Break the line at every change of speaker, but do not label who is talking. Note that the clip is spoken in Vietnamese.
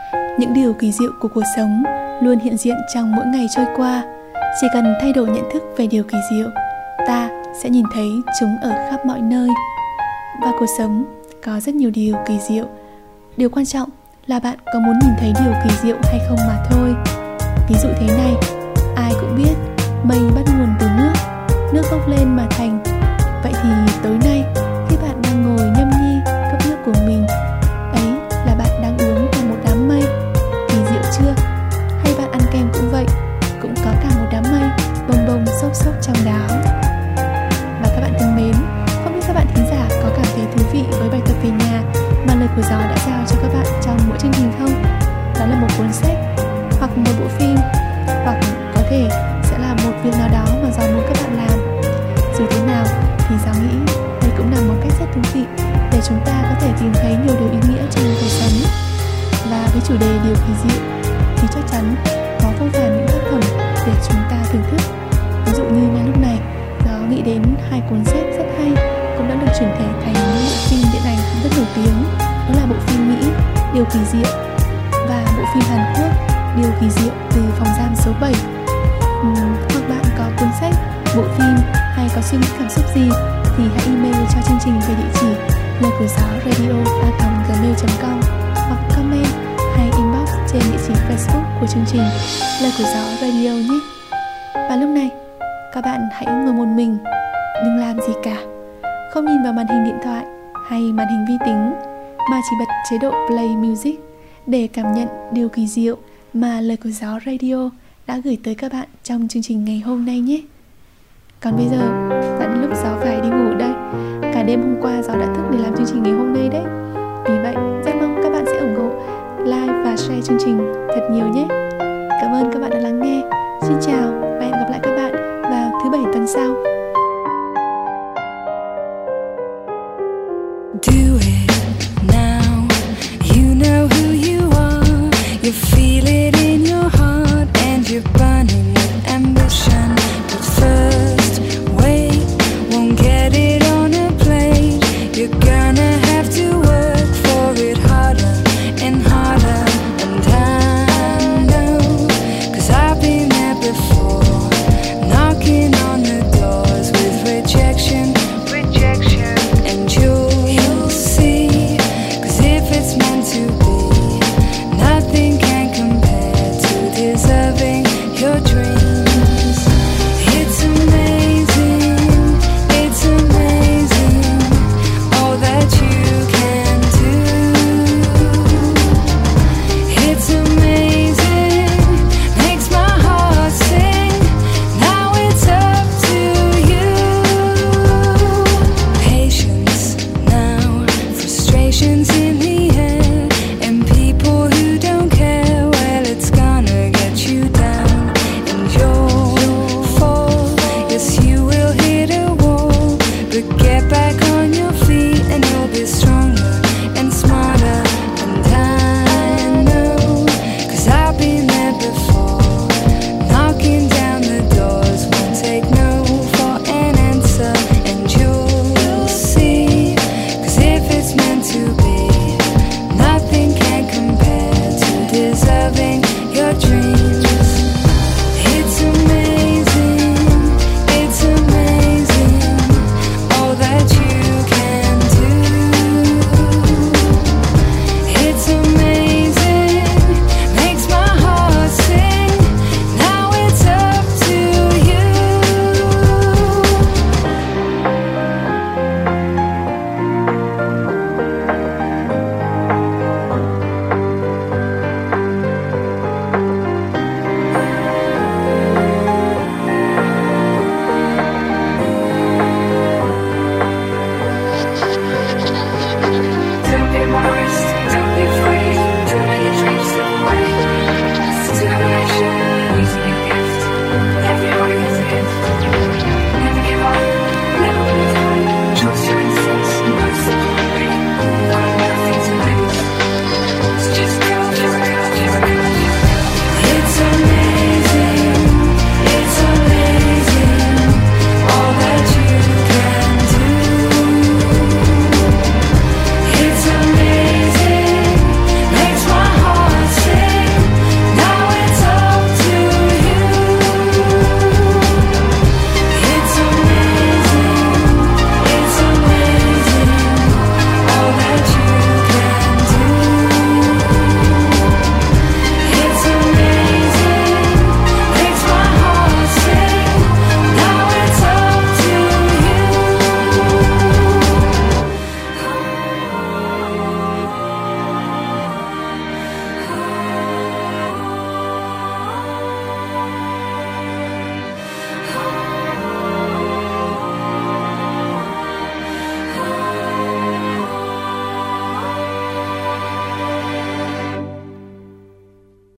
Những điều kỳ diệu của cuộc sống luôn hiện diện trong mỗi ngày trôi qua. Chỉ cần thay đổi nhận thức về điều kỳ diệu, ta sẽ nhìn thấy chúng ở khắp mọi nơi. Và cuộc sống có rất nhiều điều kỳ diệu. Điều quan trọng là bạn có muốn nhìn thấy điều kỳ diệu hay không mà thôi. Ví dụ thế này, ai cũng biết mây bắt nguồn từ nước, nước bốc lên mà thành. Vậy thì tối nay, khi bạn đang ngồi nhâm nhi cốc nước của mình, ấy là bạn đang uống vào một đám mây. Kỳ diệu chưa? Hay bạn ăn kem cũng vậy, cũng có cả một đám mây bồng bồng xốc xốc trong đó. Và các bạn thân mến, không biết các bạn thính giả có cảm thấy thú vị với bài tập về nhà mà Lời của Gió đã giao cho các bạn trong mỗi chương trình không? Đó là một cuốn sách, hoặc một bộ phim, hoặc có thể sẽ là một việc nào đó mà Gió muốn các bạn làm. Dù thế nào thì Gió nghĩ đây cũng là một cách rất thú vị để chúng ta có thể tìm thấy nhiều điều ý nghĩa trong cuộc sống. Và với chủ đề điều kỳ diệu thì chắc chắn có vô vàn những tác phẩm để chúng ta thưởng thức. Ví dụ như ngay lúc này, Gió nghĩ đến 2 cuốn sách rất hay cũng đã được chuyển thể thành những bộ phim điện ảnh rất nổi tiếng. Đó là bộ phim Mỹ Điều Kỳ Diệu và bộ phim Hàn Quốc Điều Kỳ Diệu từ phòng giam số 7. Hoặc bạn có cuốn sách, bộ phim hay có suy nghĩ cảm xúc gì thì hãy email cho chương trình về địa chỉ lời của gió radio@gmail.com hoặc comment hay inbox trên địa chỉ Facebook của chương trình Lời của Gió Radio nhé. Và lúc này, các bạn hãy ngồi một mình, đừng làm gì cả, không nhìn vào màn hình điện thoại hay màn hình vi tính, mà chỉ bật chế độ Play Music để cảm nhận điều kỳ diệu mà Lời của Gió Radio đã gửi tới các bạn trong chương trình ngày hôm nay nhé. Còn bây giờ, đã đến lúc Gió phải đi ngủ đây. Cả đêm hôm qua Gió đã thức để làm chương trình ngày hôm nay đấy. Vì vậy,